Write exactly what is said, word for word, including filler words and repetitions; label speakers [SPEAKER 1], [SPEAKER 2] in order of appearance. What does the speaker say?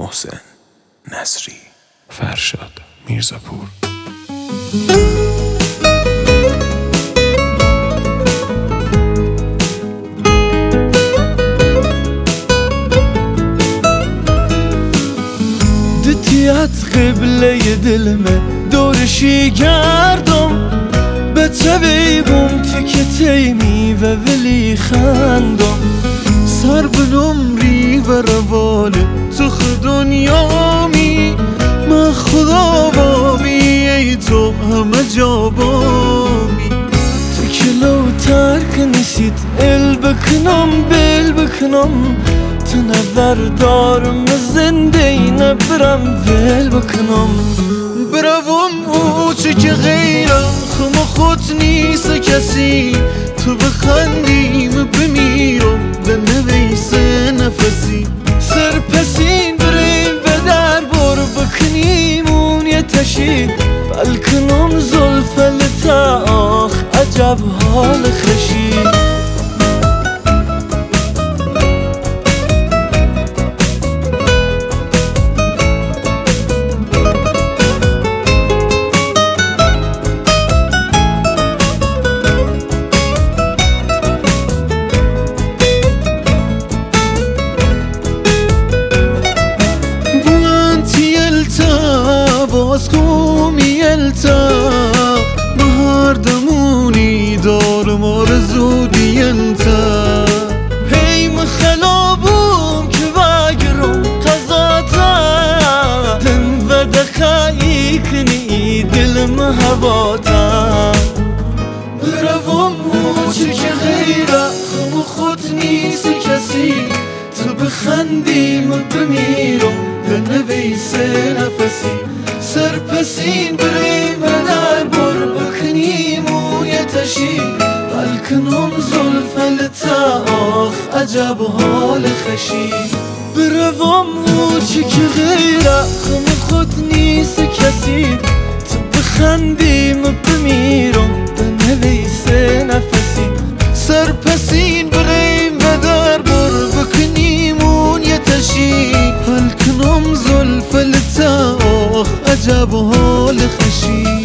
[SPEAKER 1] محسن نصری، فرشاد میرزاپور.
[SPEAKER 2] دتیت قبله دلمه دورشی گردم به تبیبم تکتی میوه ولی خندم سر بنمری و رواله تو خود دنیامی من خدا بابی ای تو همه جا بامی تکلو ترک نسید ال بکنم بل بکنم تنور دارم زنده ای نبرم ول بکنم بروم او چه که غیره خم خود نیست کسی تو بخندیم بمیرم به نویس نفسی سرپسین بریم به در بر بکنیم اون یه تشی بلکنم زلفل تا آخ عجب حال خشی باز التا بهار دمونی دارم آرزودی انتا هی مخلابوم که بگرم قضاتا دن و دخایی کنی دلم هواتا بروم موچه که غیره خم خود نیست کسی تو بخندیم بمیرم به نویس نفسی سرپسین بریم در بر بکنیم اون یه تشی بلکنم زلفل تا آخ عجب حال خشی بروم او چی که غیره خم خود نیست کسی تو بخندیم بمیرم به نویس نفسی سرپسین بریم در بر بکنیم اون یه تشی بلکنم زلفل تا عجب حال خشی